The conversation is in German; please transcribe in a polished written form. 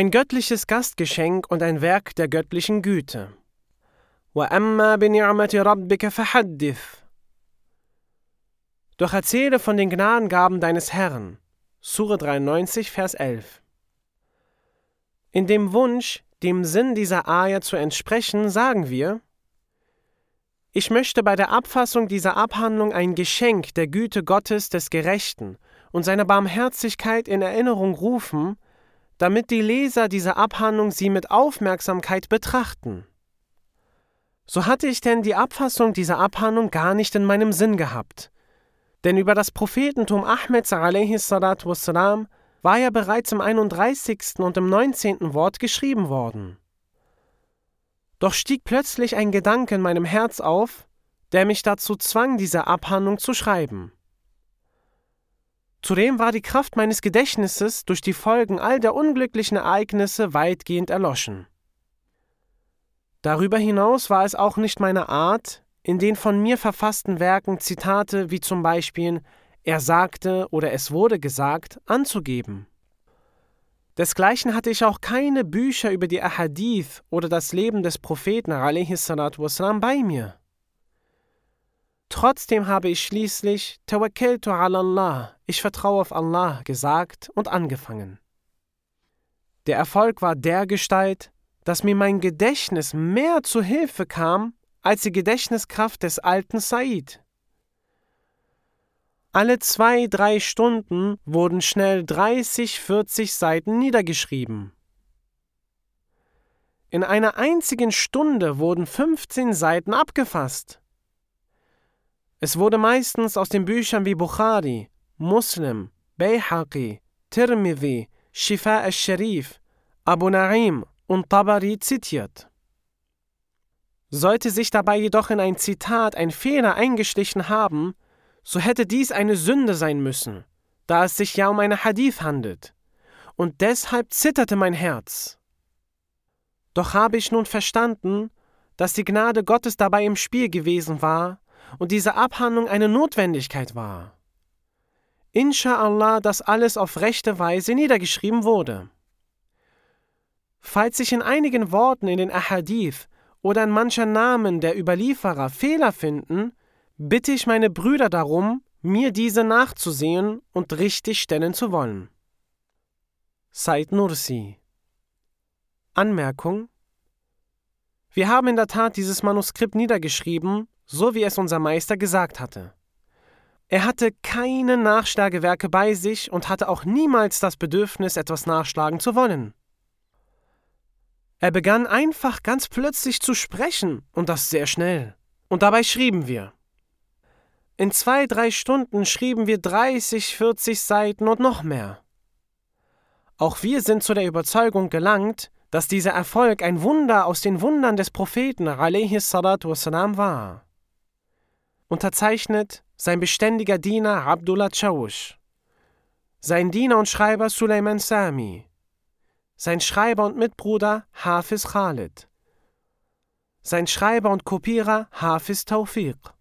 ein göttliches Gastgeschenk und ein Werk der göttlichen Güte. وَأَمَّا بِنِعْمَةِ رَبِّكَ فَحَدِّثْ. Doch erzähle von den Gnadengaben deines Herrn. Sure 93, Vers 11. In dem Wunsch, dem Sinn dieser Aja zu entsprechen, sagen wir: Ich möchte bei der Abfassung dieser Abhandlung ein Geschenk der Güte Gottes des Gerechten und seiner Barmherzigkeit in Erinnerung rufen, damit die Leser dieser Abhandlung sie mit Aufmerksamkeit betrachten. So hatte ich denn die Abfassung dieser Abhandlung gar nicht in meinem Sinn gehabt. Denn über das Prophetentum Ahmeds a.s. war ja bereits im 31. und im 19. Wort geschrieben worden. Doch stieg plötzlich ein Gedanke in meinem Herz auf, der mich dazu zwang, diese Abhandlung zu schreiben. Zudem war die Kraft meines Gedächtnisses durch die Folgen all der unglücklichen Ereignisse weitgehend erloschen. Darüber hinaus war es auch nicht meine Art, in den von mir verfassten Werken Zitate wie zum Beispiel „Er sagte" oder „Es wurde gesagt" anzugeben. Desgleichen hatte ich auch keine Bücher über die Ahadith oder das Leben des Propheten a.s. bei mir. Trotzdem habe ich schließlich Tawakkaltu ala Allah, ich vertraue auf Allah, gesagt und angefangen. Der Erfolg war dergestalt, dass mir mein Gedächtnis mehr zu Hilfe kam als die Gedächtniskraft des alten Said. Alle 2-3 Stunden wurden schnell 30-40 Seiten niedergeschrieben. In einer einzigen Stunde wurden 15 Seiten abgefasst. Es wurde meistens aus den Büchern wie Bukhari, Muslim, Bayhaqi, Tirmidhi, Shifa al-Sharif, Abu Na'im und Tabari zitiert. Sollte sich dabei jedoch in ein Zitat ein Fehler eingeschlichen haben, so hätte dies eine Sünde sein müssen, da es sich ja um eine Hadith handelt, und deshalb zitterte mein Herz. Doch habe ich nun verstanden, dass die Gnade Gottes dabei im Spiel gewesen war und diese Abhandlung eine Notwendigkeit war. Inscha'Allah, dass alles auf rechte Weise niedergeschrieben wurde. Falls sich in einigen Worten in den Ahadith oder in mancher Namen der Überlieferer Fehler finden, bitte ich meine Brüder darum, mir diese nachzusehen und richtig stellen zu wollen. Said Nursi. Anmerkung: Wir haben in der Tat dieses Manuskript niedergeschrieben, so wie es unser Meister gesagt hatte. Er hatte keine Nachschlagewerke bei sich und hatte auch niemals das Bedürfnis, etwas nachschlagen zu wollen. Er begann einfach ganz plötzlich zu sprechen, und das sehr schnell. Und dabei schrieben wir. In 2-3 Stunden schrieben wir 30-40 Seiten und noch mehr. Auch wir sind zu der Überzeugung gelangt, dass dieser Erfolg ein Wunder aus den Wundern des Propheten a.s. war. Unterzeichnet sein beständiger Diener Abdullah Chaush, sein Diener und Schreiber Suleiman Sami, sein Schreiber und Mitbruder Hafiz Khalid, sein Schreiber und Kopierer Hafiz Tawfiq.